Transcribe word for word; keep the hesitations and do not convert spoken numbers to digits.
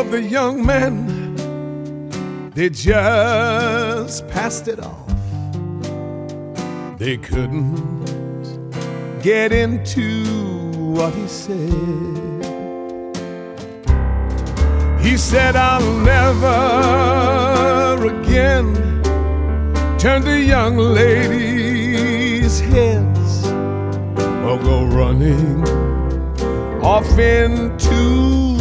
of the young men, they just passed it off. They couldn't get into what he said. He said, I'll never again turn to young ladies' heads or go running off into